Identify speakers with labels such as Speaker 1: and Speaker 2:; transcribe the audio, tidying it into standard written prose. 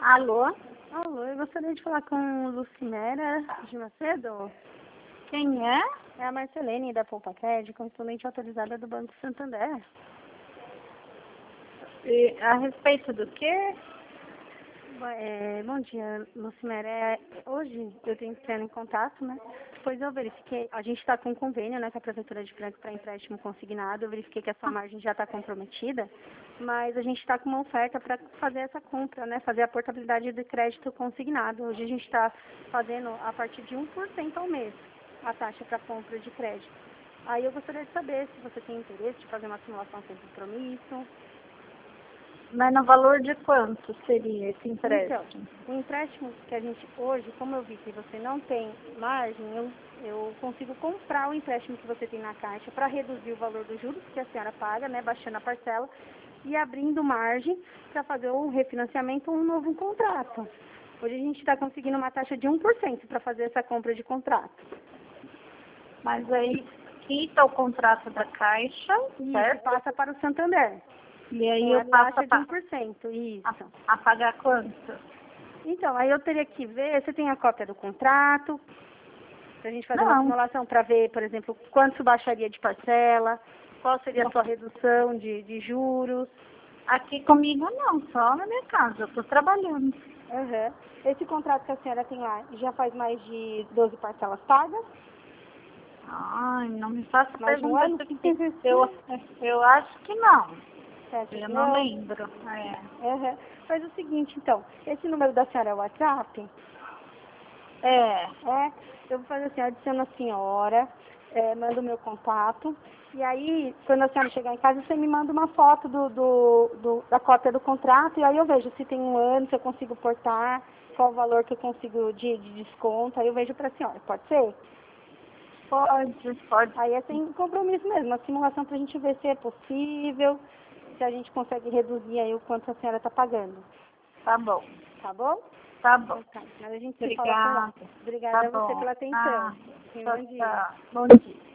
Speaker 1: Alô?
Speaker 2: Alô, eu gostaria de falar com Lucimera de Macedo.
Speaker 1: Quem é?
Speaker 2: É a Marcelene da Poupa Crédito, correspondente autorizada do Banco Santander.
Speaker 1: E a respeito do quê?
Speaker 2: Bom dia, Lucimera. Hoje eu tenho que entrar em contato, né? Depois eu verifiquei, a gente está com um convênio, né, com a Prefeitura de Franca para empréstimo consignado. Eu verifiquei que a sua margem já está comprometida, mas a gente está com uma oferta para fazer essa compra, né, fazer a portabilidade de crédito consignado. Hoje a gente está fazendo a partir de 1% ao mês a taxa para compra de crédito. Aí eu gostaria de saber se você tem interesse de fazer uma simulação sem compromisso.
Speaker 1: Mas no valor de quanto seria esse empréstimo?
Speaker 2: Então, o empréstimo que a gente hoje, como eu vi que você não tem margem, eu consigo comprar o empréstimo que você tem na Caixa para reduzir o valor dos juros que a senhora paga, né, baixando a parcela e abrindo margem para fazer o refinanciamento ou um novo contrato. Hoje a gente está conseguindo uma taxa de 1% para fazer essa compra de contrato.
Speaker 1: Mas aí quita o contrato da Caixa,
Speaker 2: E
Speaker 1: certo?
Speaker 2: passa para o Santander.
Speaker 1: E aí
Speaker 2: Com
Speaker 1: eu
Speaker 2: a
Speaker 1: passo
Speaker 2: taxa de 1%, isso.
Speaker 1: a pagar quanto?
Speaker 2: Então, aí eu teria que ver, você tem a cópia do contrato, pra gente fazer uma
Speaker 1: Não.
Speaker 2: simulação para ver, por exemplo, quanto baixaria de parcela, qual seria a sua redução de juros.
Speaker 1: Aqui comigo não, só na minha casa, eu tô trabalhando.
Speaker 2: Uhum. Esse contrato que a senhora tem lá já faz mais de 12 parcelas pagas?
Speaker 1: Ai, não me faça
Speaker 2: Mais de um
Speaker 1: pergunta
Speaker 2: ano?
Speaker 1: difícil. Eu acho que não.
Speaker 2: Certo.
Speaker 1: Eu não lembro. É.
Speaker 2: Uhum. Faz o seguinte, então, esse número da senhora é o WhatsApp? Eu vou fazer assim, adiciono a senhora, mando o meu contato, e aí, quando a senhora chegar em casa, você me manda uma foto da cópia do contrato, e aí eu vejo se tem um ano, se eu consigo portar, qual o valor que eu consigo de desconto, aí eu vejo para a senhora, pode ser?
Speaker 1: Pode.
Speaker 2: Aí é sem compromisso mesmo, a simulação para a gente ver se é possível, se a gente consegue reduzir aí o quanto a senhora está pagando.
Speaker 1: Tá bom.
Speaker 2: Tá bom?
Speaker 1: Tá bom.
Speaker 2: Então tá. Mas a gente se fala por lá.
Speaker 1: Obrigada.
Speaker 2: Obrigada
Speaker 1: Tá
Speaker 2: a você
Speaker 1: bom.
Speaker 2: pela atenção.
Speaker 1: Bom
Speaker 2: Bom dia.
Speaker 1: dia. Bom dia.